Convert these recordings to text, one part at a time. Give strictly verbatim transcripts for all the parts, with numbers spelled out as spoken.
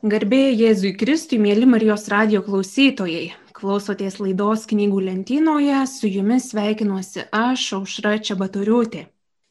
Garbė Jėzui Kristui, mėly Marijos radijo klausytojai. Klausotės laidos Knygų lentynoje, su jumis sveikinuosi aš, Aušra Čebatoriūtė.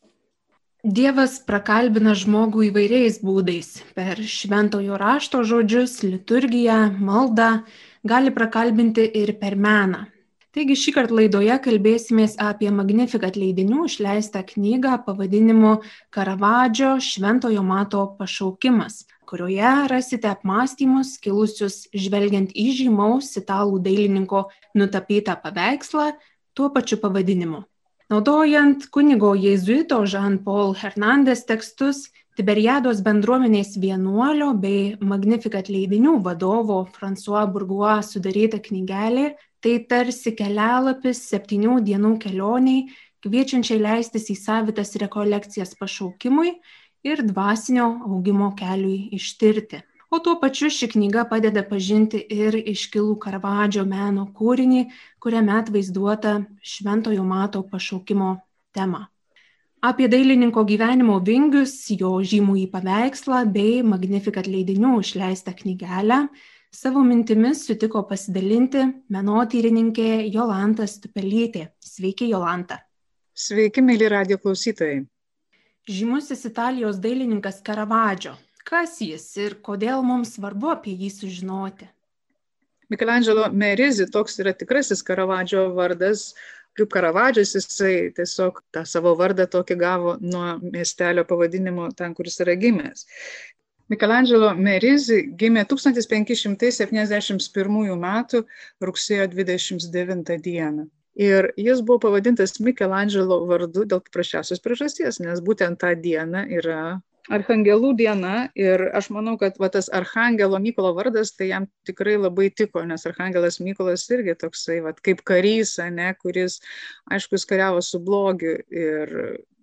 Dievas prakalbina žmogų įvairiais būdais. Per šventojo rašto žodžius, liturgiją, maldą, gali prakalbinti ir per meną. Taigi šį kartą laidoje kalbėsimės apie Magnificat leidinių išleistą knygą pavadinimu Karavadžio Šventojo Mato pašaukimas, kurioje rasite apmąstymus kilusius žvelgiant į žymaus italų dailininko nutapytą paveikslą tuo pačiu pavadinimu. Naudojant kunigo jėzuito Jean-Paul Hernandez tekstus, Tiberiados bendruomenės vienuolio bei Magnificat leidinių vadovo François Bourgois sudaryta knygelė, tai tarsi kelialapis septynių dienų kelioniai, kviečiančiai leistis į savitas rekolekcijas pašaukimui ir dvasinio augimo keliui ištirti. O tuo pačiu ši knyga padeda pažinti ir iškilų Karavadžio meno kūrinį, kuriame atvaizduota Šventojo Mato pašaukimo tema. Apie dailininko gyvenimo vingius, jo žymųjį paveikslą bei Magnificat leidinių išleistą knygelę savo mintimis sutiko pasidalinti menotyrininkė Jolanta Stupelytė. Sveiki, Jolanta. Sveiki, mėly radijo klausytojai. Žymusis Italijos dailininkas Karavadžio. Kas jis ir kodėl mums svarbu apie jį sužinoti? Michelangelo Merisi, toks yra tikrasis Karavadžio vardas. Kaip Karavadžis, jisai tiesiog tą savo vardą tokį gavo nuo miestelio pavadinimo ten, kuris yra gimęs. Michelangelo Merisi gimė tūkstantis penki šimtai septyniasdešimt pirmųjų metų rugsėjo dvidešimt devintą dieną. Ir jis buvo pavadintas Michelangelo vardu dėl paprasčiausios priežasties, nes būtent tą dieną yra Archangelų diena ir aš manau, kad va, tas Archangelo Mykolo vardas tai jam tikrai labai tiko, nes Archangelas Mykolas irgi toksai va, kaip karys, ne, kuris, aišku, jis kariavo su blogiu. Ir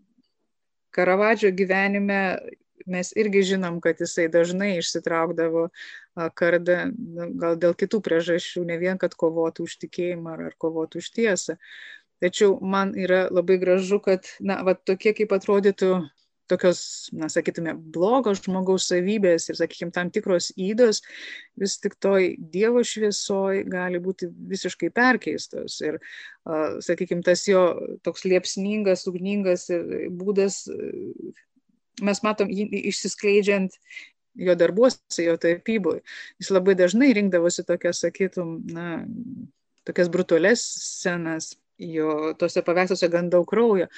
Karavadžio gyvenime mes irgi žinom, kad jisai dažnai išsitraukdavo kardą, gal dėl kitų priežasčių, ne vien, kad kovotų už tikėjimą ar kovotų už tiesą. Tačiau man yra labai gražu, kad na, va, tokie kaip atrodytų tokios, na, sakytume, blogos žmogaus savybės ir, sakykime, tam tikros ydos vis tik toj Dievo šviesoj gali būti visiškai perkeistos. Ir, uh, sakykime, tas jo toks liepsningas, ugningas būdas, mes matom jį išsiskleidžiant jo darbuose, jo tapyboje. Jis labai dažnai rinkdavosi tokias, sakytum, na, tokias brutales scenas, jo tose paveiksluose gan daug kraujo.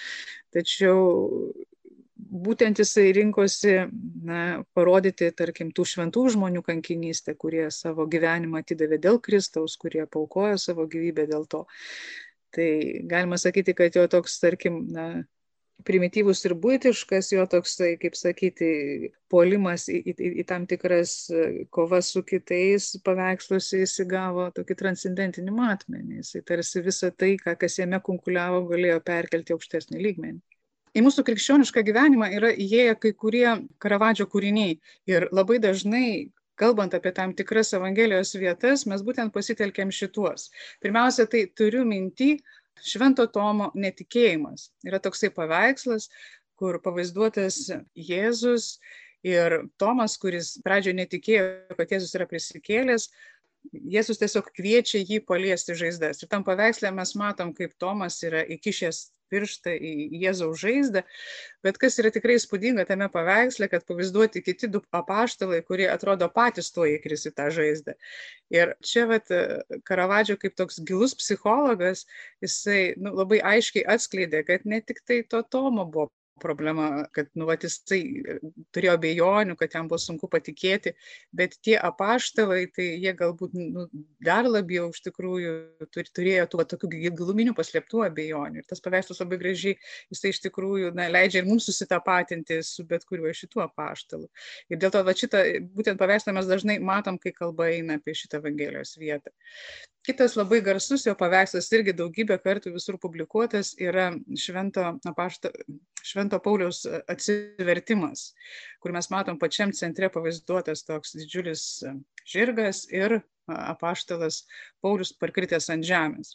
Tačiau būtent jisai rinkosi na, parodyti, tarkim, tų šventų žmonių kankinystę, kurie savo gyvenimą atidavė dėl Kristaus, kurie paaukojo savo gyvybę dėl to. Tai galima sakyti, kad jo toks, tarkim, na, primityvus ir buitiškas, jo toksai, kaip sakyti, puolimas į, į, į tam tikras kovas su kitais paveiksluose jis įgavo tokį transcendentinį matmenį. Jisai tarsi visą tai, ką, kas jame kunkuliavo, galėjo perkelti aukštesnį lygmenį. Į mūsų krikščionišką gyvenimą yra įėję kai kurie Karavadžio kūriniai ir labai dažnai, kalbant apie tam tikras Evangelijos vietas, mes būtent pasitelkėm šituos. Pirmiausia, tai turiu minty Švento Tomo netikėjimas. Yra toksai paveikslas, kur pavaizduotas Jėzus ir Tomas, kuris pradžioje netikėjo, kad Jėzus yra prisikėlęs, Jėzus tiesiog kviečia jį paliesti žaizdas. Ir tam paveiksle mes matom, kaip Tomas yra įkišęs pirštą į Jėzaus žaizdą, bet kas yra tikrai įspūdinga tame paveiksle, kad pavaizduoti kiti du apaštalai, kurie atrodo patys tuo įkris į tą žaizdą. Ir čia vat, Karavadžio kaip toks gilus psichologas, jisai nu, labai aiškiai atskleidė, kad ne tik tai to Tomo buvo problema, kad nu, vat, jisai turėjo abejonių, kad jam buvo sunku patikėti, bet tie apaštalai, tai jie galbūt nu, dar labiau iš tikrųjų turėjo tų va, tokių giluminių paslėptų abejonių. Ir tas paveikslas labai gražiai, jisai iš tikrųjų na, leidžia ir mums susitapatinti su bet kuriuo šitų apaštalų. Ir dėl to va, šitą būtent paveikslą mes dažnai matom, kai kalba eina apie šitą Evangelijos vietą. Kitas labai garsus jo paveikslas, irgi daugybę kartų visur publikuotas, yra Švento, apašta, Švento Pauliaus atsivertimas, kur mes matom pačiam centre pavaizduotas toks didžiulis žirgas ir apaštalas Paulius parkritęs ant žemės.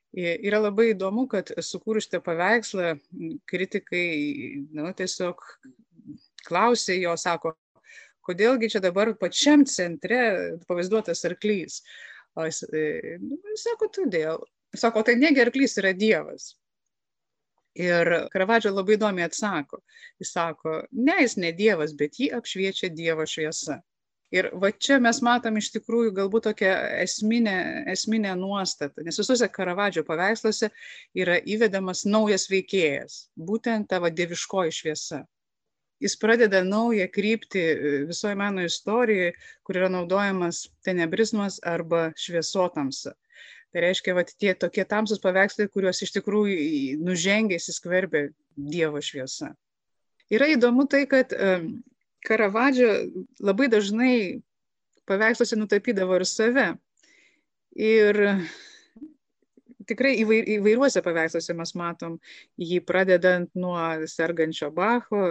Yra labai įdomu, kad sukūrus šitą paveikslą kritikai nu, tiesiog klausė jo, sako, kodėlgi čia dabar pačiam centre pavaizduotas arklys. O jis, nu, jis sako, todėl. Sako, tai negi arklys yra Dievas. Ir Karavadžo labai įdomiai atsako. Jis sako, ne, jis ne Dievas, bet jį apšviečia Dievo šviesa. Ir va čia mes matom iš tikrųjų galbūt tokią esminę, esminę nuostatą, nes visuose Karavadžo paveiksluose yra įvedamas naujas veikėjas, būtent ta va dieviškoji šviesa. Jis pradeda naują kryptį visoje meno istorijoje, kur yra naudojamas tenebrizmas arba šviesotamsa. Tai reiškia, va, tie tokie tamsus paveikslai, kuriuos iš tikrųjų nužengia, įsiskverbia Dievo šviesa. Yra įdomu tai, kad Karavadžo labai dažnai paveiksluose nutapydavo ir save. Ir tikrai įvairiuose paveiksluose mes matom jį, pradedant nuo sergančio Bacho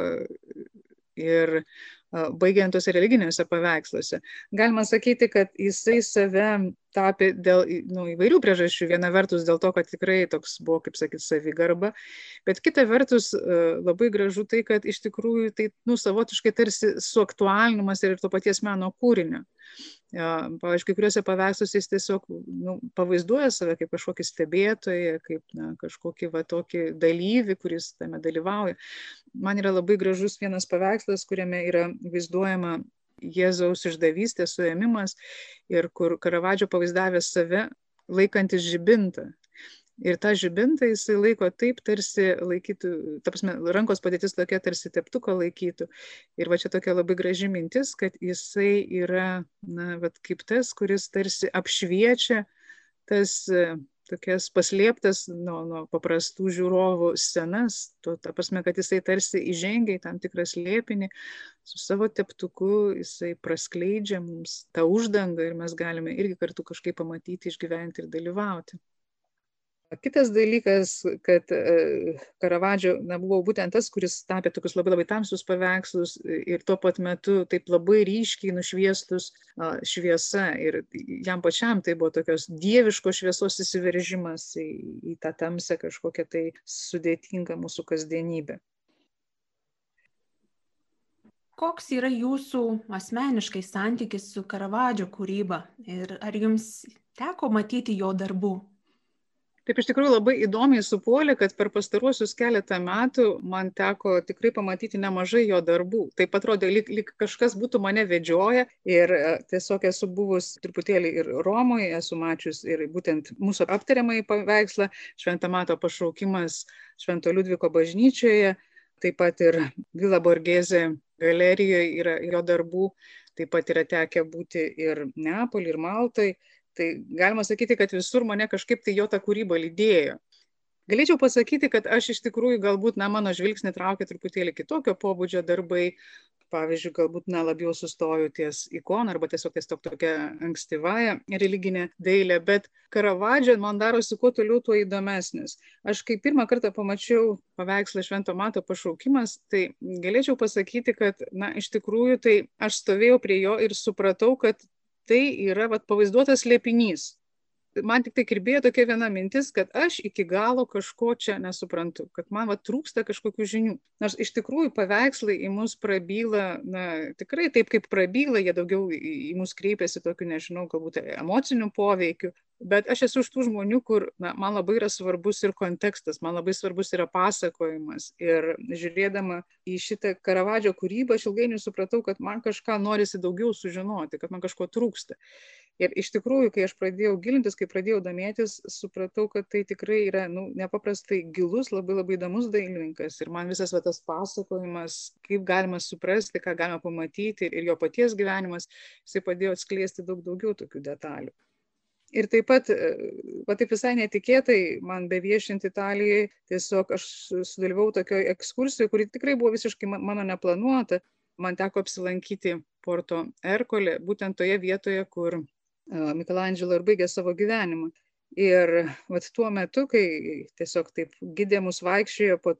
ir baigiant tose religiniuose paveiksluose. Galima sakyti, kad jisai save tapė dėl nu, įvairių priežasčių. Viena vertus dėl to, kad tikrai toks buvo, kaip sakyti, savigarba, bet kita vertus labai gražu tai, kad iš tikrųjų tai nu, savotiškai tarsi suaktualinimas ir to paties meno kūrinio. Pavyzdžiui, kai kuriuose paveiksluose jis tiesiog nu, pavaizduoja save kaip kažkokį stebėtoją, kaip na, kažkokį va, tokį dalyvį, kuris tame dalyvauja. Man yra labai gražus vienas paveikslas, kuriame yra vaizduojama Jėzaus išdavystės, suėmimas ir kur Karavadžo pavaizdavęs save laikantis žibintą. Ir tą žibintą jisai laiko taip, tarsi laikytų, ta prasme, rankos padėtis tokia, tarsi teptuką laikytų. Ir va čia tokia labai graži mintis, kad jisai yra, na, vat, kaip tas, kuris tarsi apšviečia tas tokias paslėptas nuo, nuo paprastų žiūrovų scenas, to, ta prasme, kad jisai tarsi įžengia į tam tikrą slėpinį, su savo teptuku jisai praskleidžia mums tą uždangą ir mes galime irgi kartu kažkaip pamatyti, išgyventi ir dalyvauti. Kitas dalykas, kad Karavadžo na, buvo būtent tas, kuris tapė tokius labai labai tamsius paveikslus ir tuo pat metu taip labai ryškiai nušviestus šviesa. Ir jam pačiam tai buvo tokios dieviškos šviesos įsiveržimas į, į tą tamsę kažkokią tai sudėtingą mūsų kasdienybę. Koks yra jūsų asmeniškai santykis su Karavadžo kūryba ir ar jums teko matyti jo darbų? Taip, iš tikrųjų labai įdomiai supuolė, kad per pastaruosius keletą metų man teko tikrai pamatyti nemažai jo darbų. Taip atrodė, lyg, lyg kažkas būtų mane vedžioję ir tiesiog esu buvus truputėlį ir Romoje, esu mačius ir būtent mūsų aptariamąjį paveikslą Švento Mato pašaukimas Švento Liudviko bažnyčioje, taip pat ir Villa Borghese galerijoje yra jo darbų, taip pat yra tekę būti ir Neapoly, ir Maltoj. Tai galima sakyti, kad visur mane kažkaip tai jo ta kūryba lydėjo. Galėčiau pasakyti, kad aš iš tikrųjų galbūt, na, mano žvilgsnį traukia truputėlį kitokio pobūdžio darbai. Pavyzdžiui, galbūt, na, labiau sustoju ties ikona arba tiesiog ties tokia ankstyvąją religinė dailė, bet Karavadžo man darosi kuo toliau, tuo įdomesnis. Aš kai pirmą kartą pamačiau paveikslą Švento Mato pašaukimas, tai galėčiau pasakyti, kad, na, iš tikrųjų, tai aš stovėjau prie jo ir supratau, kad tai yra vat, pavaizduotas slėpinys. Man tik tai kirbėjo tokia viena mintis, kad aš iki galo kažko čia nesuprantu, kad man vat, trūksta kažkokių žinių. Nors iš tikrųjų paveikslai į mus prabyla, na, tikrai taip kaip prabyla, jie daugiau į, į mus kreipiasi tokiu, nežinau, galbūt emociniu poveikiu. Bet aš esu iš tų žmonių, kur na, man labai yra svarbus ir kontekstas, man labai svarbus yra pasakojimas. Ir žiūrėdama į šitą Karavadžo kūrybą, aš ilgainiui supratau, kad man kažką norisi daugiau sužinoti, kad man kažko trūksta. Ir iš tikrųjų, kai aš pradėjau gilintis, kai pradėjau domėtis, supratau, kad tai tikrai yra nu, nepaprastai gilus, labai labai įdomus dailininkas. Ir man visas va, tas pasakojimas, kaip galima suprasti, ką galima pamatyti ir jo paties gyvenimas, jisai padėjo atskleisti daug daugiau tokių detalių. Ir taip pat, va taip visai netikėtai, man beviešint Italijoje, tiesiog aš sudalyvau tokioje ekskursijoje, kuri tikrai buvo visiškai mano neplanuota. Man teko apsilankyti Porto Ercole, būtent toje vietoje, kur Michelangelo ir baigė savo gyvenimą. Ir vat tuo metu, kai tiesiog taip gidė mus vaikščiojo po tą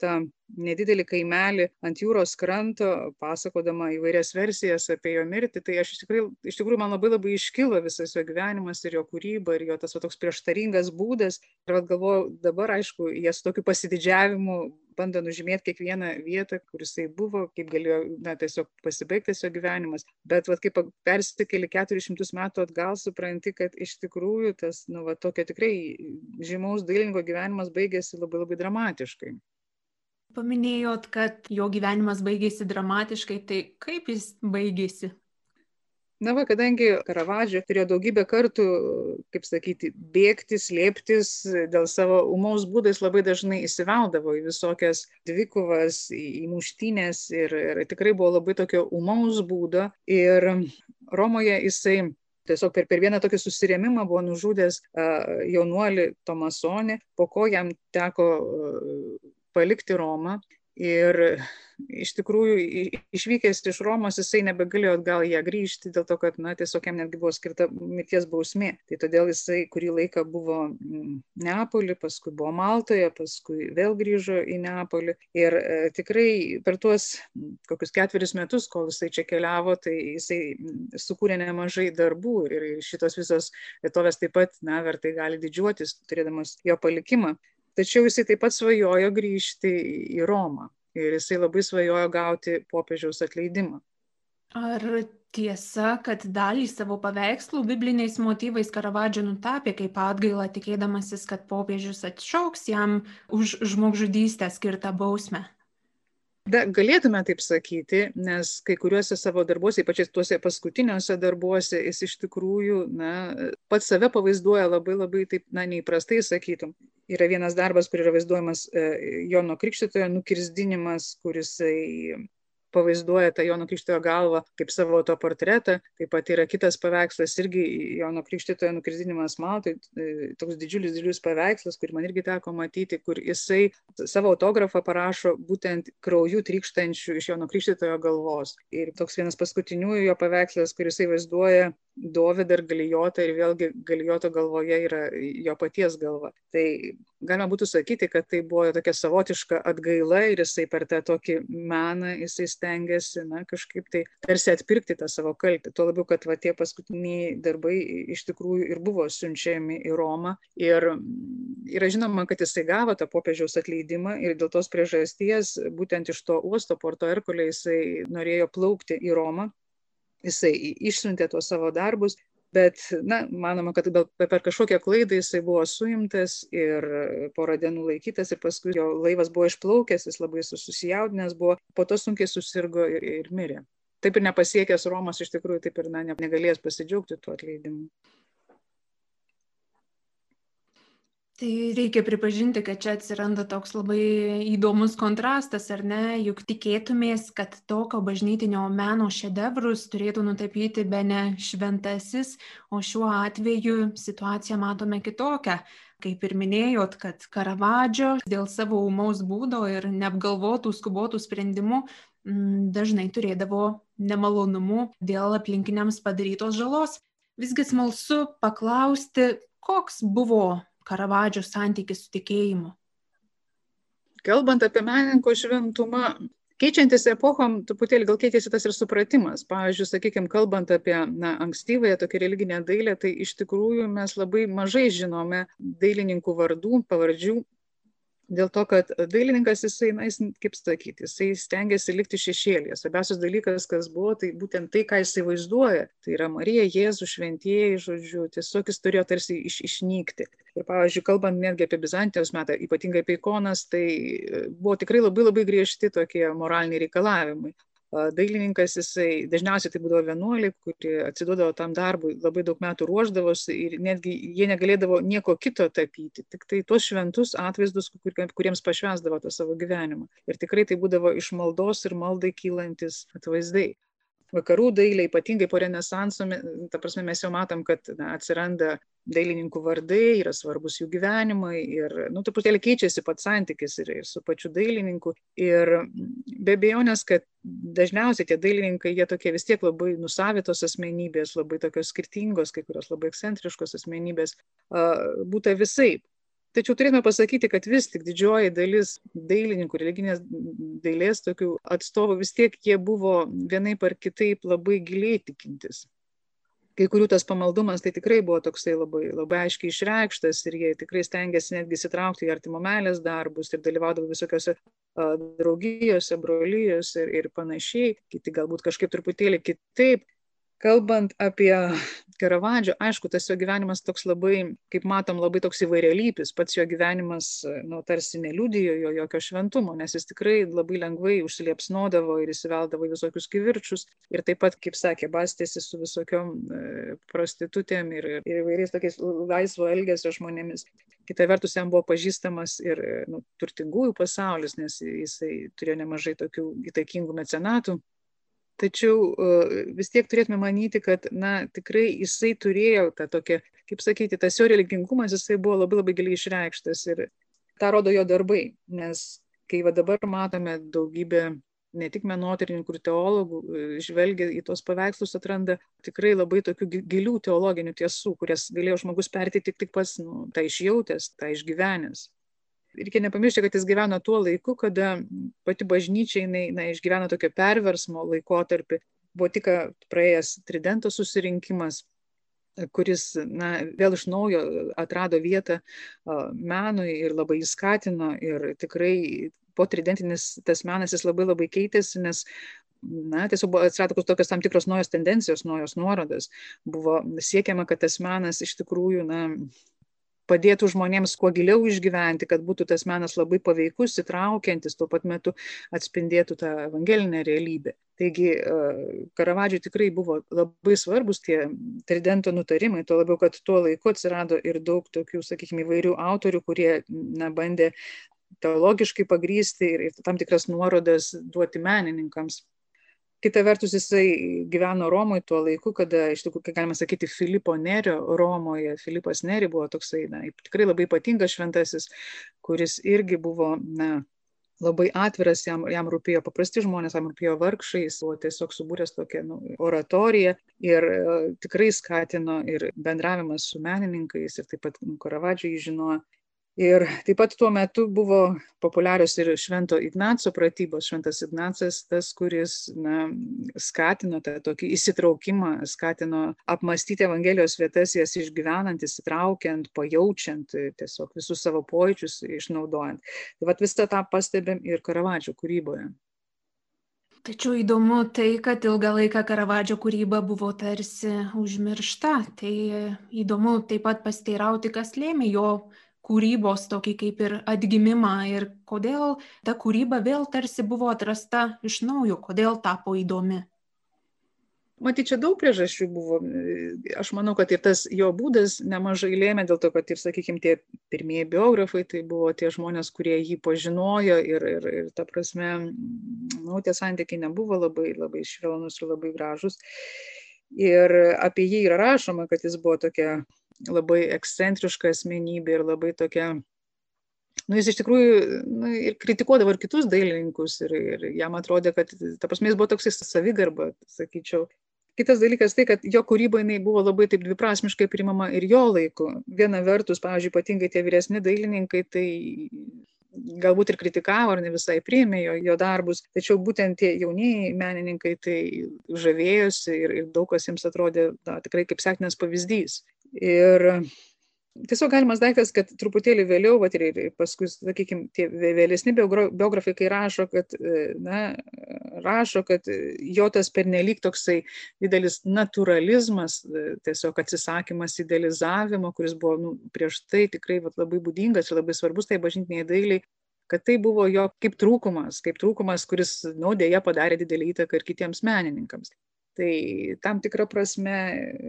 nedidelį kaimelį ant jūros kranto, pasakodama įvairias versijas apie jo mirtį. Tai aš iš tikrųjų, iš tikrųjų man labai labai iškilo visas jo gyvenimas ir jo kūryba ir jo tas va, toks prieštaringas būdas. Ir vat galvoju, dabar aišku, jie su tokiu pasididžiavimu bando nužymėti kiekvieną vietą, kur jisai buvo, kaip galėjo na, tiesiog pasibaigtas jo gyvenimas. Bet vat, kaip persikeli keturis šimtus metų atgal, supranti, kad iš tikrųjų tas nu, va, tokio tikrai žymaus dailininko gyvenimas baigėsi labai labai dramatiškai. Paminėjot, kad jo gyvenimas baigėsi dramatiškai, tai kaip jis baigėsi? Na va, kadangi Karavadžo turėjo daugybę kartų, kaip sakyti, bėgti, slėptis dėl savo ūmaus būdo, jis labai dažnai įsiveldavo į visokias dvikovas, į muštynės ir, ir tikrai buvo labai tokio ūmaus būdo. Ir Romoje jisai tiesiog per, per vieną tokį susirėmimą buvo nužudęs uh, jaunuolį Tomasonį, po ko jam teko uh, palikti Romą. Ir iš tikrųjų išvykęs iš Romos jisai nebegalėjo atgal ją grįžti dėl to, kad na, tiesiog jam netgi buvo skirta mirties bausmė. Tai todėl jisai kurį laiką buvo Neapoly, paskui buvo Maltoje, paskui vėl grįžo į Neapolį. Ir e, tikrai per tuos kokius ketverius metus, kol jisai čia keliavo, tai jisai sukūrė nemažai darbų ir šitos visos vietovės taip pat, na, vertai gali didžiuotis, turėdamas jo palikimą. Tačiau jisai taip pat svajojo grįžti į Romą ir jisai labai svajojo gauti popiežiaus atleidimą. Ar tiesa, kad dalį savo paveikslų bibliniais motyvais Karavadžo nutapė kaip atgailą, tikėdamasis, kad popiežius atšauks jam už žmogžudystę skirtą bausmę? Da, galėtume taip sakyti, nes kai kuriuose savo darbuose, ypač tuose paskutiniuose darbuose, jis iš tikrųjų na, pats save pavaizduoja labai labai taip, na, neįprastai sakytum. Yra vienas darbas, kur yra vaizduojamas e, Jono Krikštytojo nukirsdinimas, kuris pavaizduoja tą Jono Krikštytojo galvą kaip savo autoportretą. Taip pat yra kitas paveikslas, irgi Jono Krikštytojo nukirsdinimas Maltoje, toks didžiulis, didžiulis paveikslas, kurį man irgi teko matyti, kur jisai savo autografą parašo būtent krauju trykštančių iš Jono Krikštytojo galvos. Ir toks vienas paskutiniųjų jo paveikslas, kur jisai vaizduoja Dovydą ir Galijotą ir vėlgi Galijoto galvoje yra jo paties galva. Tai galima būtų sakyti, kad tai buvo tokia savotiška atgaila ir jisai per tą tokį meną jisai stengiasi na, kažkaip tai tarsi atpirkti tą savo kaltę. Tuo labiau, kad va, tie paskutiniai darbai iš tikrųjų ir buvo siunčiami į Romą. Ir yra žinoma, kad jisai gavo tą popiežiaus atleidimą ir dėl tos priežasties būtent iš to uosto Porto Ercole jisai norėjo plaukti į Romą. Jisai išsiuntė tuos savo darbus, bet, na, manoma, kad per kažkokią klaidą jisai buvo suimtas ir porą dienų laikytas ir paskui jo laivas buvo išplaukęs, jis labai susijaudinęs buvo, po to sunkiai susirgo ir, ir mirė. Taip ir nepasiekęs Romos, iš tikrųjų, taip ir na, negalėjęs pasidžiaugti tuo atleidimu. Tai reikia pripažinti, kad čia atsiranda toks labai įdomus kontrastas, ar ne? Juk tikėtumės, kad tokio bažnytinio meno šedevrus turėtų nutapyti bene šventasis, o šiuo atveju situaciją matome kitokią. Kaip ir minėjot, kad Karavadžo dėl savo ūmaus būdo ir neapgalvotų skubotų sprendimų dažnai turėdavo nemalonumų dėl aplinkiniams padarytos žalos. Visgi smalsu paklausti, koks buvo Karavadžo santykis su tikėjimu? Kalbant apie menininko šventumą, keičiantis epochom, truputėlį gal keitėsi tas ir supratimas. Pavyzdžiui, sakykime, kalbant apie na, ankstyvąją tokią religinę dailę, tai iš tikrųjų mes labai mažai žinome dailininkų vardų, pavardžių. Dėl to, kad dailininkas, jisai, na, jis, kaip sakyti, jisai stengiasi likti šešėlyje. Svarbiausias dalykas, kas buvo, tai būtent tai, ką jisai vaizduoja. Tai yra Marija, Jėzus, šventieji, žodžiu, tiesiog jis turėjo tarsi iš, išnykti. Ir, pavyzdžiui, kalbant netgi apie Bizantijos metą, ypatingai apie ikonas, tai buvo tikrai labai labai griežti tokie moraliniai reikalavimai. Dailininkas, jisai dažniausiai tai būdavo vienuoliai, kurie atsiduodavo tam darbui, labai daug metų ruošdavosi ir netgi jie negalėdavo nieko kito tapyti, tik tai tuos šventus atvaizdus, kuriems pašvęsdavo tą savo gyvenimą. Ir tikrai tai būdavo iš maldos ir maldai kylantis atvaizdai. Vakarų dailė, ypatingai po Renesanso, ta prasme mes jau matom, kad na, atsiranda dailininkų vardai, yra svarbus jų gyvenimai ir nu, truputėlį keičiasi pats santykis ir, ir su pačiu dailininku. Ir be abejonės, kad dažniausiai tie dailininkai, jie tokie vis tiek labai nusavitos asmenybės, labai tokios skirtingos, kai kurios labai ekscentriškos asmenybės, būta visaip. Tačiau turėtume pasakyti, kad vis tik didžioji dalis dailininkų, religinės dailės tokių atstovų, vis tiek jie buvo vienaip ar kitaip labai giliai tikintis. Kai kurių tas pamaldumas tai tikrai buvo toksai labai, labai aiškiai išreikštas ir jie tikrai stengiasi netgi įsitraukti į artimo meilės darbus ir dalyvaudavo visokiose a, draugijose, brolijose ir, ir panašiai, kiti galbūt kažkaip truputėlį kitaip. Kalbant apie Karavadžo, aišku, tas jo gyvenimas toks labai, kaip matom, labai toks įvairialypis, pats jo gyvenimas, nu, tarsi neliudijo jo jokio šventumo, nes jis tikrai labai lengvai užsiliepsnodavo ir įsiveldavo į visokius kivirčius ir taip pat, kaip sakė, bastėsi su visokiom e, prostitutėm ir, ir įvairiais tokiais laisvo elgesio žmonėmis. Kita vertus, jam buvo pažįstamas ir nu, turtingųjų pasaulis, nes jisai turėjo nemažai tokių įtakingų mecenatų. Tačiau vis tiek turėtume manyti, kad na, tikrai jisai turėjo tą tokią, kaip sakyti, tas jo religingumas, jisai buvo labai labai giliai išreikštas ir tą rodo jo darbai, nes kai va dabar matome daugybę ne tik menotyrininkų ir teologų, žvelgia į tos paveikslus, atranda tikrai labai tokių gilių teologinių tiesų, kurias galėjo žmogus perteikti tik pats nu, tą išjautęs, tą išgyvenęs. Reikia nepamiršti, kad jis gyveno tuo laiku, kada pati bažnyčia jinai, na, išgyveno tokio perversmo laikotarpį. Buvo tik praėjęs Tridento susirinkimas, kuris na, vėl iš naujo atrado vietą menui ir labai jį skatino. Ir tikrai po tridentinis tas menas jis labai labai keitėsi, nes na, tiesiog buvo atsirado tokios tam tikros naujos tendencijos, naujos nuorodos. Buvo siekiama, kad tas menas iš tikrųjų na, padėtų žmonėms kuo giliau išgyventi, kad būtų tas menas labai paveikus, įtraukiantis, tuo pat metu atspindėtų tą evangelinę realybę. Taigi Karavadžui tikrai buvo labai svarbus tie Tridento nutarimai, tuo labiau, kad tuo laiku atsirado ir daug tokių, sakykime, įvairių autorių, kurie na, bandė teologiškai pagrįsti ir, ir tam tikras nuorodas duoti menininkams. Kita vertus, jisai gyveno Romoje tuo laiku, kada, iš tikrųjų, galima sakyti, Filipo Nerio Romoje. Filipas Neri buvo toksai, na, tikrai labai ypatingas šventasis, kuris irgi buvo, na, labai atviras, jam, jam rūpėjo paprasti žmonės, jam rūpėjo vargšai, jis buvo tiesiog subūręs tokią nu, oratoriją ir uh, tikrai skatino ir bendravimas su menininkais ir taip pat Karavadžą jį žinojo. Ir taip pat tuo metu buvo populiarios ir Švento Ignaco pratybos. Šventas Ignacas tas, kuris na, skatino tą tokį įsitraukimą, skatino apmastyti Evangelijos vietas, jas išgyvenant, įsitraukiant, pajaučiant, tiesiog visus savo pojūčius išnaudojant. Tai vat visą tą pastebėm ir Karavadžo kūryboje. Tačiau įdomu tai, kad ilgą laiką Karavadžo kūryba buvo tarsi užmiršta. Tai įdomu taip pat pasiteirauti, kas lėmė jo kūrybos tokį kaip ir atgimimą ir kodėl ta kūryba vėl tarsi buvo atrasta iš naujo, kodėl tapo įdomi. Matyt, čia daug priežasčių buvo. Aš manau, kad ir tas jo būdas nemažai lėmė dėl to, kad ir, sakykime, tie pirmieji biografai, tai buvo tie žmonės, kurie jį pažinojo ir, ir, ir ta prasme, nu, tie santykiai nebuvo labai, labai švelnus ir labai gražus. Ir apie jį yra rašoma, kad jis buvo tokia labai ekscentriška asmenybė ir labai tokia, nu jis iš tikrųjų nu, ir kritikuodavo ir kitus dailininkus ir, ir jam atrodė, kad ta prasme jis buvo toksai savigarba, sakyčiau. Kitas dalykas tai, kad jo kūryba jinai buvo labai taip dviprasmiškai priimama ir jo laiku. Viena vertus, pavyzdžiui, ypatingai tie vyresni dailininkai, tai galbūt ir kritikavo ar ne visai priėmė jo, jo darbus, tačiau būtent tie jaunieji menininkai tai žavėjosi ir, ir daug kas jiems atrodė na, tikrai kaip sektinas pavyzdys. Ir tiesiog galimas daiktas, kad truputėlį vėliau, vat, ir, ir paskui, sakykime, tie vėlesni biografai, kai rašo, kad, na, rašo, kad jo tas pernelyg toksai didelis naturalizmas, tiesiog atsisakymas idealizavimo, kuris buvo nu, prieš tai tikrai vat, labai būdingas ir labai svarbus tai bažnytiniai dailiai, kad tai buvo jo kaip trūkumas, kaip trūkumas, kuris, nu, dėja padarė didelį įtaką ir kitiems menininkams. Tai tam tikra prasme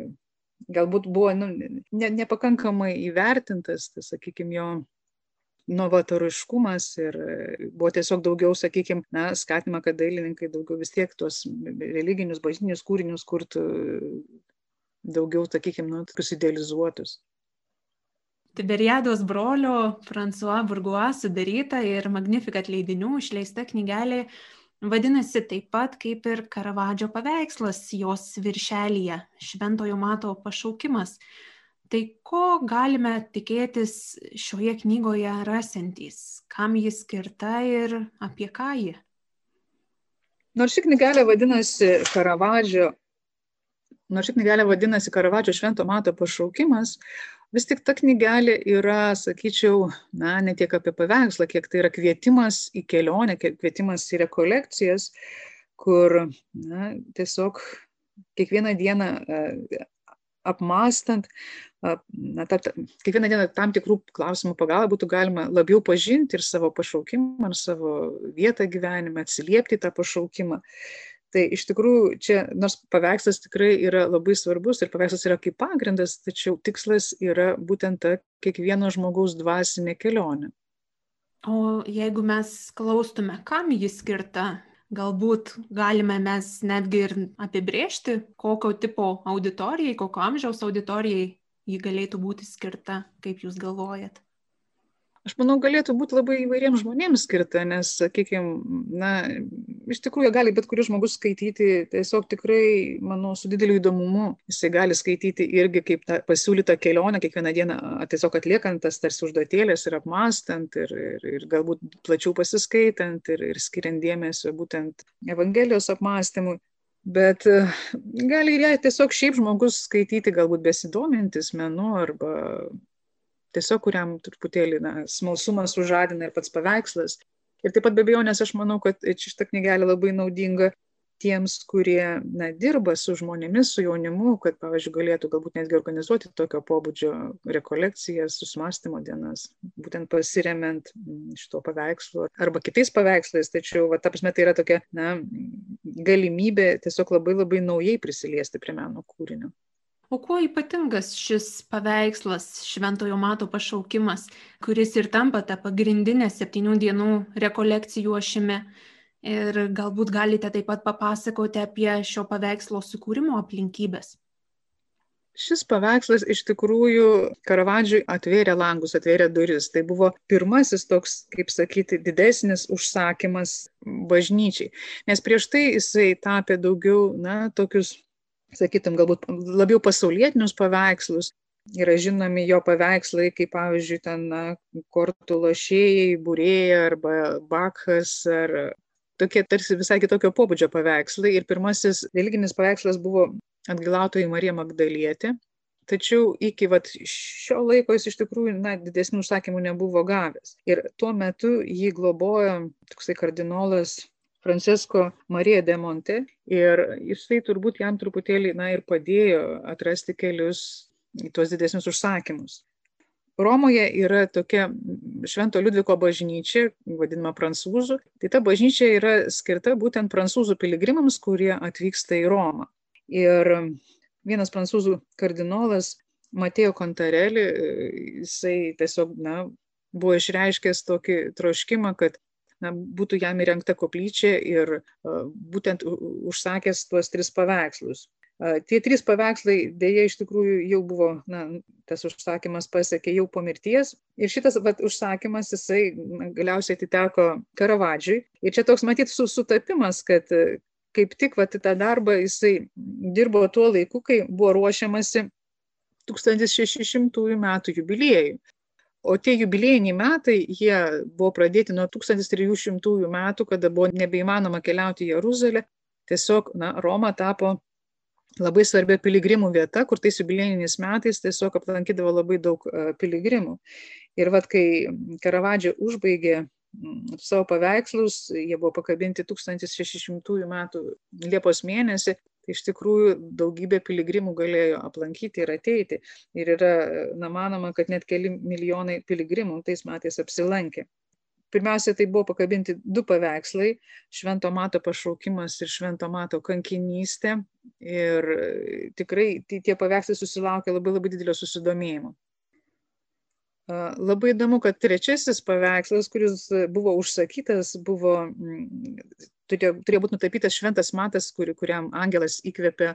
galbūt buvo nu, ne, nepakankamai įvertintas, tai, sakykime, jo novatoriškumas ir buvo tiesiog daugiau, sakykime, na, skatinama, kad dailininkai daugiau vis tiek tuos religinius, bažnytinius kūrinius kurtų daugiau, sakykime, nu, tokius idealizuotus. Tiberiados brolio François Bourgeois sudaryta ir Magnificat leidinių išleista knygelė vadinasi taip pat kaip ir Karavadžo paveikslas jos viršelyje, Šventojo Mato pašaukimas. Tai ko galime tikėtis šioje knygoje rasiantys, kam ji skirta ir apie ką ji? Nors ši knygelė vadinasi Karavadžio, nors ši knygelė vadinasi Karavadžio Švento Mato pašaukimas, vis tik ta knygelė yra, sakyčiau, na, ne tiek apie paveikslą, kiek tai yra kvietimas į kelionę, kvietimas į rekolekcijas, kur, na, tiesiog kiekvieną dieną apmąstant, na, ta, ta, kiekvieną dieną tam tikrų klausimų pagalba būtų galima labiau pažinti ir savo pašaukimą, ir savo vietą gyvenime, atsiliepti tą pašaukimą. Tai iš tikrųjų čia, nors paveikslas tikrai yra labai svarbus ir paveikslas yra kaip pagrindas, tačiau tikslas yra būtent ta kiekvieno žmogaus dvasinė kelionė. O jeigu mes klaustume, kam ji skirta? Galbūt galime mes netgi ir apibrėžti, kokio tipo auditorijai, kokio amžiaus auditorijai ji galėtų būti skirta, kaip jūs galvojat? Aš manau, galėtų būti labai įvairiems žmonėms skirta, nes, sakykime, na, iš tikrųjų gali bet kuris žmogus skaityti tiesiog tikrai, manau, su dideliu įdomumu. Jisai gali skaityti irgi kaip tą pasiūlytą kelionę, kiekvieną dieną tiesiog atliekant tas tarsi užduotėlės ir apmąstant ir, ir, ir galbūt plačiau pasiskaitant ir, ir skiriant dėmesio būtent Evangelijos apmąstymui. Bet gali ir ją tiesiog šiaip žmogus skaityti, galbūt besidomintis menu arba tiesiog kuriam truputėlį na, smalsumas sužadina ir pats paveikslas. Ir taip pat be abejonės aš manau, kad šita knygelė labai naudinga tiems, kurie na, dirba su žmonėmis, su jaunimu, kad, pavyzdžiui, galėtų galbūt netgi organizuoti tokio pobūdžio rekolekcijas, susmąstymo dienas, būtent pasiremiant šito paveikslo arba kitais paveikslais. Tačiau, va, ta prasme, tai yra tokia na, galimybė tiesiog labai labai naujai prisiliesti prie meno kūrinio. O kuo ypatingas šis paveikslas Šventojo Mato pašaukimas, kuris ir tampa tą pagrindinę septynių dienų rekolekcijų ašimi? Ir galbūt galite taip pat papasakoti apie šio paveikslo sukūrimo aplinkybės. Šis paveikslas iš tikrųjų Karavadžiui atvėrė langus, atvėrė duris. Tai buvo pirmasis toks, kaip sakyti, didesnis užsakymas bažnyčiai. Nes prieš tai jisai tapė daugiau, na, tokius, sakytum, galbūt labiau pasaulietinius paveikslus. Yra žinomi jo paveikslai, kaip pavyzdžiui, ten na, kortų lošėjai, būrėjai arba Bakhas, ar tokie tarsi visai kitokio pobūdžio paveikslai. Ir pirmasis religinis paveikslas buvo Atgailautoji Marija Magdalietė. Tačiau iki vat, šio laiko jis iš tikrųjų na, didesnių užsakymų nebuvo gavęs. Ir tuo metu jį globojo toksai kardinolas Francesco Maria de Monte ir jisai turbūt jam truputėlį na, ir padėjo atrasti kelius į tuos didesnius užsakymus. Romoje yra tokia Švento Liudviko bažnyčia, vadinama prancūzų. Tai ta bažnyčia yra skirta būtent prancūzų piligrimams, kurie atvyksta į Romą. Ir vienas prancūzų kardinolas Mateo Contarelli, jisai tiesiog na, buvo išreiškęs tokį troškimą, kad na, būtų jam įrengta koplyčia ir uh, būtent užsakęs tuos tris paveikslus. Uh, tie trys paveikslai dėja iš tikrųjų jau buvo, na, tas užsakymas pasiekė jau po mirties. Ir šitas vat, užsakymas jisai na, galiausiai atiteko Karavadžiui. Ir čia toks matyt su sutapimas, kad uh, kaip tik vat, tą darbą jisai dirbo tuo laiku, kai buvo ruošiamasi tūkstantis šeši šimtųjų metų jubiliejui. O tie jubiliejiniai metai, jie buvo pradėti nuo tūkstantis trijų šimtųjų metų, kada buvo nebeįmanoma keliauti į Jeruzalę. Tiesiog na, Roma tapo labai svarbia piligrimų vieta, kur tais jubiliejiniais metais tiesiog aplankydavo labai daug uh, piligrimų. Ir vat, kai Karavadžio užbaigė mm, savo paveikslus, jie buvo pakabinti tūkstantis šeši šimtųjų metų Liepos mėnesį, iš tikrųjų daugybė piligrimų galėjo aplankyti ir ateiti. Ir yra na, manoma, kad net keli milijonai piligrimų tais metais apsilankė. Pirmiausia, tai buvo pakabinti du paveikslai - Švento Mato pašaukimas ir Švento Mato kankinystė. Ir tikrai tie paveikslai susilaukė labai labai didelio susidomėjimo. Labai įdomu, kad trečiasis paveikslas, kuris buvo užsakytas, buvo, turėjo, turėjo būti nutapytas Šventas Matas, kuri, kuriam angelas įkvėpė,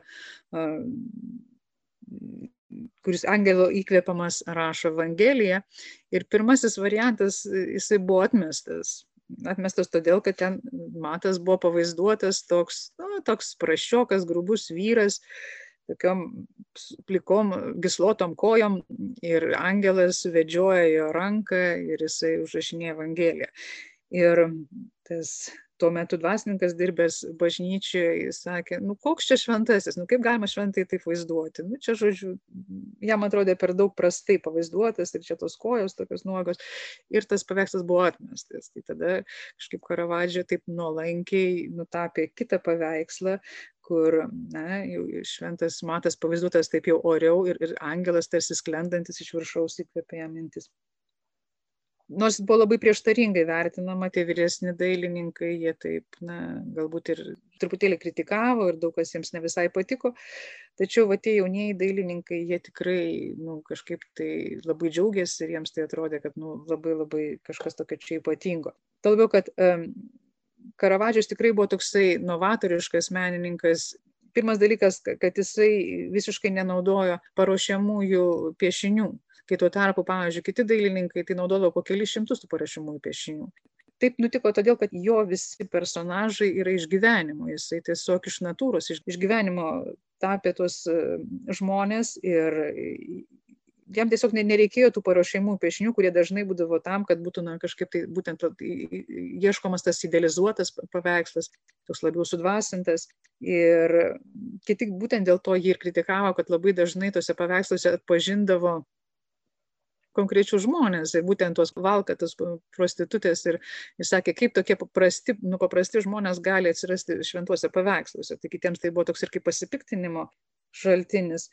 kuris angelo įkvėpamas rašo Evangeliją. Ir pirmasis variantas, jisai buvo atmestas. Atmestas todėl, kad ten Matas buvo pavaizduotas toks, na, toks praščiokas, grubus vyras, tokiom plikom, gislotom kojom ir angelas vedžioja jo ranką ir jisai užrašinėja Evangeliją. Ir tas tuo metu dvasininkas dirbęs bažnyčioje, jis sakė, nu koks čia šventasis, nu kaip galima šventai taip vaizduoti. Nu čia, žodžiu, jam atrodė per daug prastai pavaizduotas ir čia tos kojos tokios nuogos. Ir tas paveikslas buvo atmestas. Tai tada kažkaip Karavadžio taip nuolankiai nutapė kitą paveikslą, kur na, jau šventas matas pavaizduotas taip jau oriau ir, ir angelas tarsi sklendantis iš viršaus įkvėpė jam mintis. Nors buvo labai prieštaringai vertinama, tie vyresni dailininkai, jie taip, na, galbūt ir truputėlį kritikavo ir daug kas jiems ne visai patiko, tačiau va tie jaunieji dailininkai, jie tikrai, nu, kažkaip tai labai džiaugiasi ir jiems tai atrodė, kad, nu, labai labai kažkas tokio čia ypatingo. Tuo labiau, kad um, Karavadžas tikrai buvo toksai novatoriškas menininkas. Pirmas dalykas, kad jisai visiškai nenaudojo paruošiamųjų piešinių. Kai tuo tarpu, pavyzdžiui, kiti dailininkai tai naudodavo po kelis šimtus tų paruošiamųjų piešinių. Taip nutiko todėl, kad jo visi personažai yra iš gyvenimo. Jisai tiesiog iš natūros, iš, iš gyvenimo tapė tuos žmonės ir jam tiesiog nereikėjo tų paruošiamų piešinių, kurie dažnai būdavo tam, kad būtų na, kažkaip tai būtent ieškomas tas idealizuotas paveikslas, toks labiau sudvasintas. Ir kiti būtent dėl to jį ir kritikavo, kad labai dažnai tose paveiksluose atpažindavo konkrečių žmonės, ir būtent tos valkatos prostitutės ir, ir sakė, kaip tokie paprasti, nu, paprasti žmonės gali atsirasti šventuose paveiksluose. Tai kitiems tai buvo toks ir kaip pasipiktinimo šaltinis.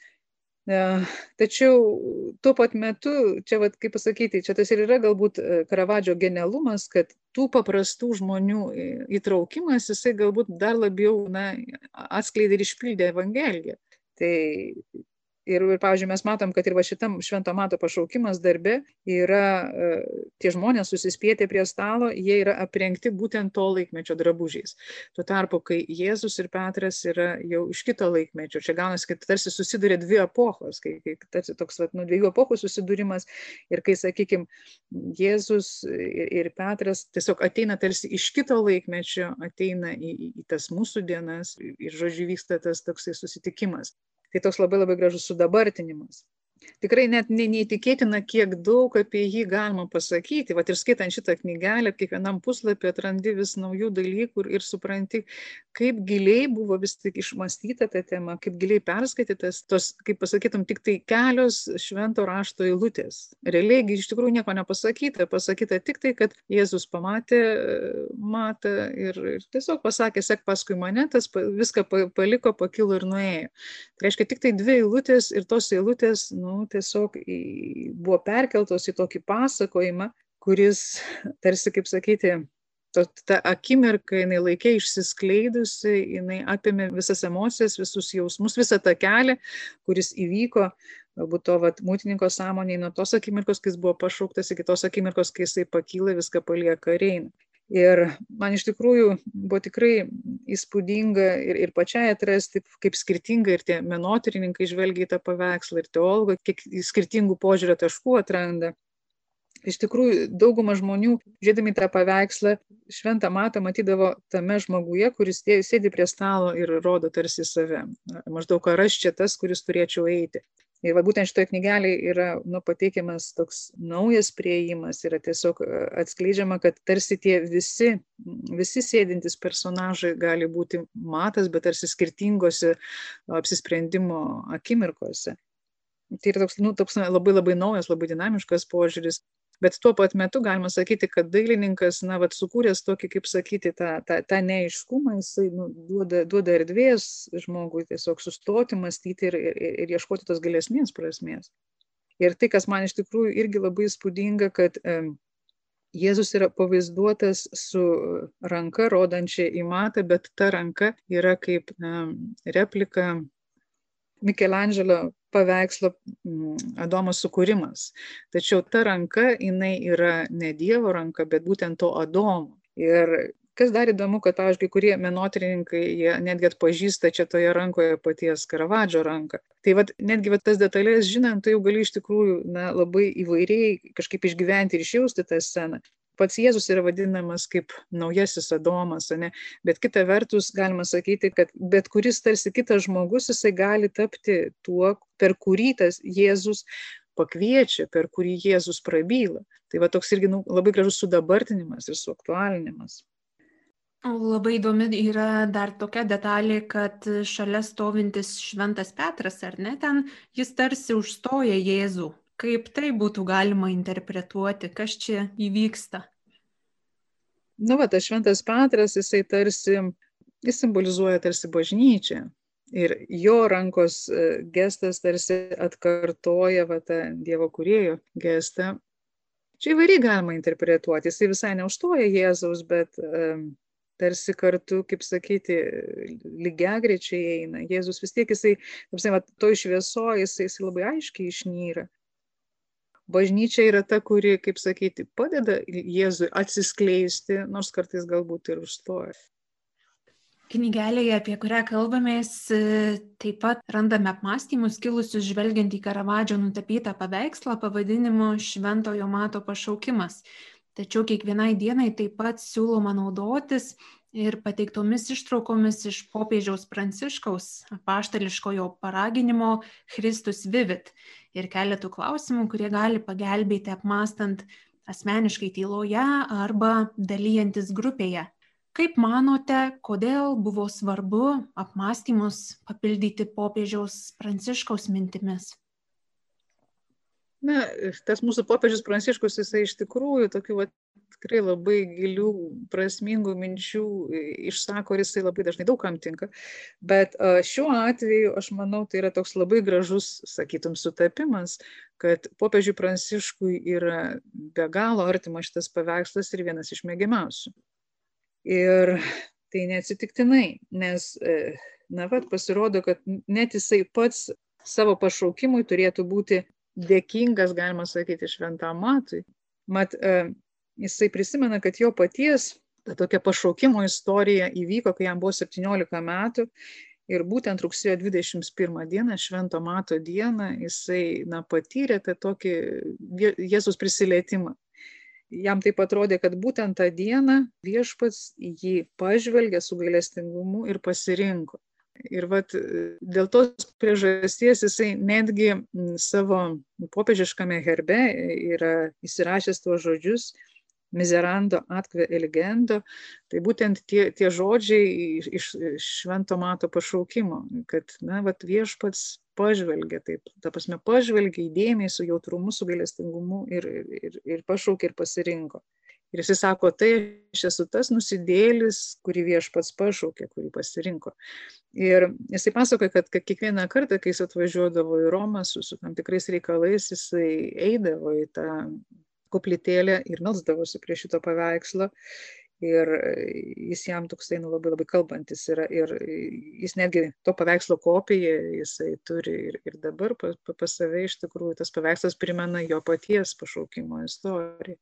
Tačiau tuo pat metu, čia, vat, kaip pasakyti, čia tas ir yra galbūt Karavadžio genialumas, kad tų paprastų žmonių įtraukimas, jisai galbūt dar labiau na, atskleidė ir išpildė Evangeliją. Tai Ir, ir, pavyzdžiui, mes matom, kad ir va šitam švento mato pašaukimas darbe yra, tie žmonės susispietę prie stalo, jie yra aprengti būtent to laikmečio drabužiais. Tuo tarpu, kai Jėzus ir Petras yra jau iš kito laikmečio, čia gaunasi, kad tarsi susiduria dvi epochos, kai, kai tarsi toks vat, nu, dviejų epochų susidūrimas ir kai, sakykime, Jėzus ir, ir Petras tiesiog ateina tarsi iš kito laikmečio, ateina į, į tas mūsų dienas ir, žodžiu, vyksta tas toksai susitikimas. Tai toks labai labai gražus sudabartinimas. Tikrai net neįtikėtina, kiek daug apie jį galima pasakyti. Vat ir skaitant šitą knygelę, kiekvienam puslapį atrandi vis naujų dalykų ir, ir supranti, kaip giliai buvo vis tik išmąstyta ta tema, kaip giliai perskaitytas, tos, kaip pasakytum, tik tai kelios švento rašto eilutės. Realiai iš tikrųjų nieko nepasakyta, pasakyta tik tai, kad Jėzus pamatė matą ir, ir tiesiog pasakė, sek paskui mane, tas viską paliko, pakilo ir nuėjo. Tai reiškia tik tai dvi eilutės ir tos eilutės, nu, Nu, tiesiog į, buvo perkeltos į tokį pasakojimą, kuris, tarsi, kaip sakyti, to, ta akimirka, jinai laikė išsiskleidusi, jinai apėmė visas emocijas, visus jausmus, visą tą kelią, kuris įvyko, galbūt to vat, mūtininko sąmonėje nuo tos akimirkos, kai jis buvo pašauktas, iki tos akimirkos, kai jisai pakyla, viską palieka ir eina. Ir man iš tikrųjų buvo tikrai įspūdinga ir, ir pačiai atrasti, kaip skirtingai ir tie menotyrininkai žvelgia į tą paveikslą, ir teologai, kiek skirtingų požiūrio taškų atranda. Iš tikrųjų, dauguma žmonių, žiūrėdami tą paveikslą, šventą matą matydavo tame žmoguje, kuris sėdi prie stalo ir rodo tarsi save. Maždaug, ar aš čia tas, kuris turėčiau eiti. Ir va, būtent šitoje knygelėje yra nu, pateikiamas toks naujas priėjimas, yra tiesiog atskleidžiama, kad tarsi tie visi, visi sėdintys personažai gali būti matas, bet tarsi skirtingose apsisprendimo akimirkose. Tai yra toks, nu, toks labai labai naujas, labai dinamiškas požiūris. Bet tuo pat metu galima sakyti, kad dailininkas, na, vat, sukūręs tokį, kaip sakyti, tą, tą, tą neaiškumą, jisai nu, duoda, duoda erdvės žmogui tiesiog sustoti, mąstyti ir, ir, ir ieškoti tos gilesnės prasmės. Ir tai, kas man iš tikrųjų irgi labai įspūdinga, kad e, Jėzus yra pavaizduotas su ranka rodančia į matą, bet ta ranka yra kaip e, replika Mikelandželo paveikslo Adomo sukūrimas. Tačiau ta ranka, jinai yra ne Dievo ranka, bet būtent to Adomo. Ir kas dar įdomu, kad, pavyzdžiui, kurie menotyrininkai, jie netgi atpažįsta čia toje rankoje paties Karavadžo ranką. Tai vat, netgi vat, tas detalės žinant, tai jau gali iš tikrųjų na, labai įvairiai kažkaip išgyventi ir išjausti tą sceną. pats Jėzus yra vadinamas kaip naujasis Adomas, ne? Bet kita vertus galima sakyti, kad bet kuris tarsi kitas žmogus, jisai gali tapti tuo, per kurį tas Jėzus pakviečia, per kurį Jėzus prabyla. Tai va toks irgi nu, labai gražus sudabartinimas ir suaktualinimas. Labai įdomi yra dar tokia detalė, kad šalia stovintis šventas Petras, ar ne, ten jis tarsi užstoja Jėzų. Kaip tai būtų galima interpretuoti, kas čia įvyksta? Nu, va, tas šventas Petras, jisai tarsi, jis simbolizuoja tarsi bažnyčią. Ir jo rankos gestas tarsi atkartoja va, tą Dievo kūrėjo gestą. Čia įvairiai galima interpretuoti. Jisai visai neužstoja Jėzaus, bet um, tarsi kartu, kaip sakyti, lygiagrečiai eina. Jėzus vis tiek jisai, tarsi, va, toj šviesoje jisai, jisai labai aiškiai išnyra. Bažnyčia yra ta, kuri, kaip sakyti, padeda Jėzui atsiskleisti, nors kartais galbūt ir užstoja. Knygelėje, apie kurią kalbamės, taip pat randame apmąstymus kilusius žvelgiant į Karavadžo nutapytą paveikslą pavadinimu Šventojo Mato pašaukimas. Tačiau kiekvienai dienai taip pat siūloma naudotis ir pateiktomis ištraukomis iš popiežiaus Pranciškaus apaštališkojo paraginimo Christus Vivit ir keletų klausimų, kurie gali pagelbėti apmąstant asmeniškai tyloje arba dalyjantis grupėje. Kaip manote, kodėl buvo svarbu apmąstymus papildyti popiežiaus Pranciškaus mintimis? Na, tas mūsų popiežius Pranciškus, jisai iš tikrųjų tokių va, tikrai labai gilių, prasmingų minčių išsako ir jisai labai dažnai daug kam tinka. Bet šiuo atveju, aš manau, tai yra toks labai gražus, sakytum, sutapimas, kad popiežiui Pranciškui yra be galo artimas šitas paveikslas ir vienas iš mėgiamiausių. Ir tai neatsitiktinai, nes, na, vat, pasirodo, kad net jisai pats savo pašaukimui turėtų būti dėkingas, galima sakyti, šventam Matui. Mat, jisai prisimena, kad jo paties ta tokia pašaukimo istorija įvyko, kai jam buvo septyniolika metų ir būtent rugsėjo dvidešimt pirmą dieną, Švento Mato dieną, jisai na, patyrė tą tokį Jėzus prisilietimą. Jam taip atrodė, kad būtent tą dieną Viešpats jį pažvelgė su gailestingumu ir pasirinko. Ir vat, dėl tos priežasties jisai netgi savo popiežiškame herbe yra įsirašęs tuos žodžius miserando atque eligendo, tai būtent tie, tie žodžiai iš, iš Švento Mato pašaukimo, kad na, vat, Viešpats pažvelgė, taip, ta prasme, pažvelgė įdėmiai su jautrumu, su gailestingumu ir, ir, ir pašaukė ir pasirinko. Ir jisai sako, tai aš esu tas nusidėlis, kurį Viešpats pašaukė, kurį pasirinko. Ir jisai pasakoja, kad, kad kiekvieną kartą, kai jis atvažiuodavo į Romą su, su tam tikrais reikalais, jisai eidavo į tą koplytėlę ir melsdavosi prie šito paveikslo. Ir jis jam toksai nu, labai labai kalbantis yra. Ir jis netgi to paveikslo kopiją jisai turi ir, ir dabar pas, pas save iš tikrųjų tas paveikslas primena jo paties pašaukimo istoriją.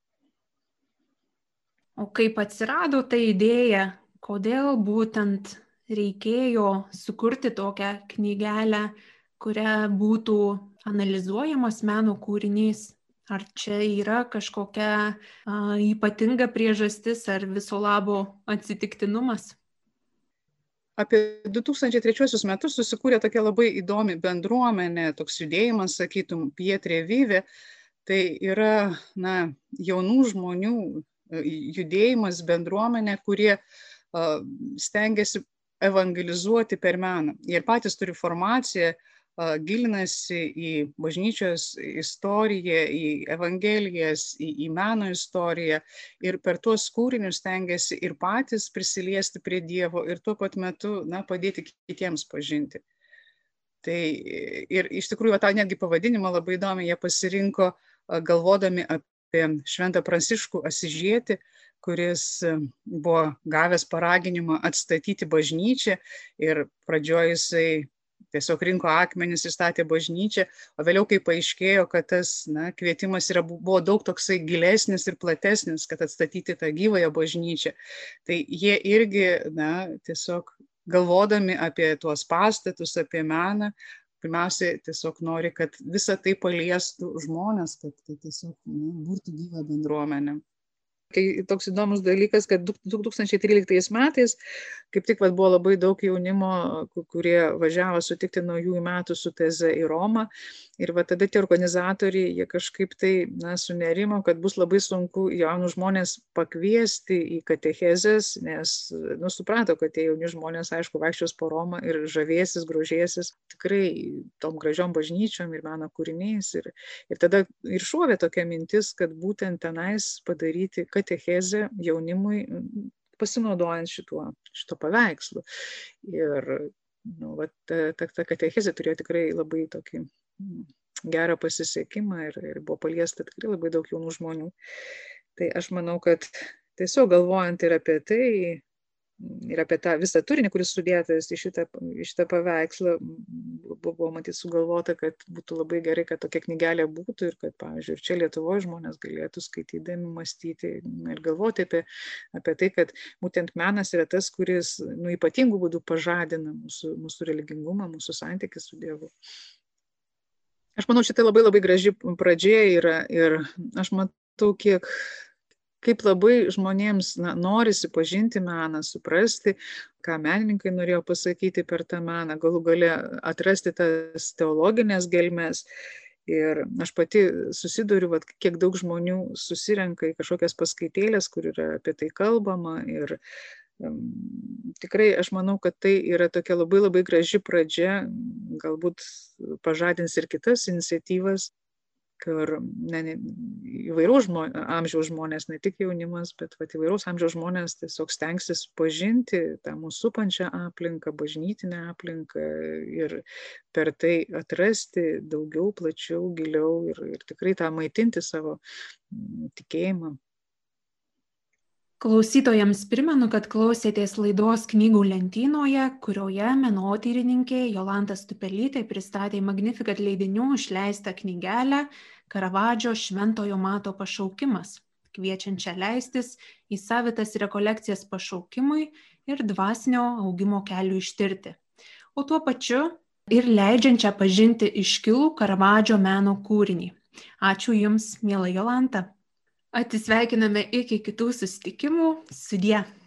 O kaip atsirado ta idėja, kodėl būtent reikėjo sukurti tokią knygelę, kuria būtų analizuojamas meno kūrinys? Ar čia yra kažkokia a, ypatinga priežastis ar viso labo atsitiktinumas? Apie du tūkstančiai trečiuosius metus susikūrė tokia labai įdomi bendruomenė, toks judėjimas, sakytum, Pietre Vive. Tai yra na, jaunų žmonių judėjimas, bendruomenė, kurie uh, stengiasi evangelizuoti per meną. Jie patys turi formaciją, uh, gilinasi į bažnyčios istoriją, į evangelijas, į, į meno istoriją ir per tuos kūrinius stengiasi ir patys prisiliesti prie Dievo ir tuo pat metu na, padėti kitiems pažinti. Tai ir iš tikrųjų tą netgi pavadinimą labai įdomi jie pasirinko uh, galvodami apie apie Šventą Pranciškų Asižietį, kuris buvo gavęs paraginimą atstatyti bažnyčią ir pradžioje jisai tiesiog rinko akmenis ir statė bažnyčią, o vėliau kai paaiškėjo, kad tas na, kvietimas yra, buvo daug toksai gilesnis ir platesnis, kad atstatyti tą gyvąją bažnyčią. Tai jie irgi na, tiesiog galvodami apie tuos pastatus, apie meną, pirmiausia, tiesiog nori, kad visa tai paliestų žmonės, kad tai tiesiog na, būtų gyva bendruomenė. Kai toks įdomus dalykas, kad du tūkstančiai tryliktais metais kaip tik vat, buvo labai daug jaunimo, kurie važiavo sutikti naujųjų metų su teze į Romą. Ir va tada tie organizatoriai, jie kažkaip tai na, sunerimo, kad bus labai sunku jaunus žmonės pakviesti į katechezes, nes nu, suprato, kad tie jauni žmonės, aišku, vaikščios po Romą ir žavėsis, grožėsis tikrai tom gražiom bažnyčiom ir meno kūriniais. Ir, ir tada ir šovė tokia mintis, kad būtent tenais padaryti katechezę jaunimui, pasinaudojant šituo, šito paveikslu. Ir nu, va, ta, ta, ta katechezė turėjo tikrai labai tokį gerą pasisekimą ir, ir buvo paliesta tikrai labai daug jaunų žmonių. Tai aš manau, kad tiesiog galvojant ir apie tai, ir apie tą visą turinį, kuris sudėtas į šitą, į šitą paveikslą, buvo matyti sugalvota, kad būtų labai gerai, kad tokia knygelė būtų ir kad, pavyzdžiui, ir čia Lietuvoje žmonės galėtų skaitydami mąstyti ir galvoti apie, apie tai, kad būtent menas yra tas, kuris nu, ypatingų būdų pažadina mūsų, mūsų religingumą, mūsų santykį su Dievu. Aš manau, šitą labai labai graži pradžia yra ir aš matau, kiek kaip labai žmonėms na, norisi pažinti meną, suprasti, ką menininkai norėjo pasakyti per tą meną, galų gale atrasti tas teologinės gelmes. Ir aš pati susiduriu, vat, kiek daug žmonių susirenka į kažkokias paskaitėlės, kur yra apie tai kalbama. Ir um, tikrai aš manau, kad tai yra tokia labai labai graži pradžia, galbūt pažadins ir kitas iniciatyvas, kur ne, ne, įvairaus žmo, amžiaus žmonės, ne tik jaunimas, bet vat, įvairaus amžiaus žmonės tiesiog stengsis pažinti tą mūsų supančią aplinką, bažnytinę aplinką ir per tai atrasti daugiau, plačiau, giliau ir, ir tikrai tą maitinti savo tikėjimą. Klausytojams primenu, kad klausėtės laidos Knygų lentynoje, kurioje menotyrininkė Jolanta Stupelytė pristatė Magnificat leidinių išleistą knygelę Karavadžo Šventojo Mato pašaukimas, kviečiančią leistis į savitas rekolekcijas pašaukimui ir dvasinio augimo kelių ištirti, o tuo pačiu ir leidžiančią pažinti iškilų Karavadžo meno kūrinį. Ačiū Jums, miela Jolanta. Atsisveikiname iki kitų susitikimų. Sudie.